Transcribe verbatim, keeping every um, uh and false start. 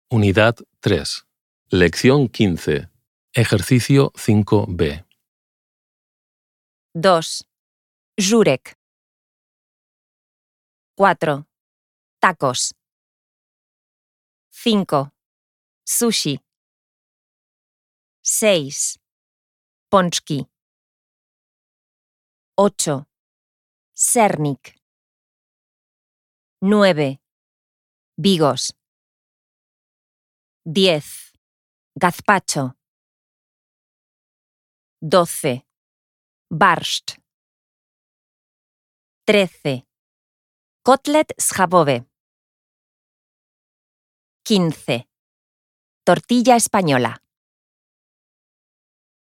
Unidad tres. Lección quince. Ejercicio cinco B. dos. Żurek. cuatro. Tacos. cinco. Sushi. seis. Pączki. ocho. Sernik. nueve. Bigos. diez. Gazpacho. doce. Barszt. trece. Kotlet schabowy. quince. Tortilla española.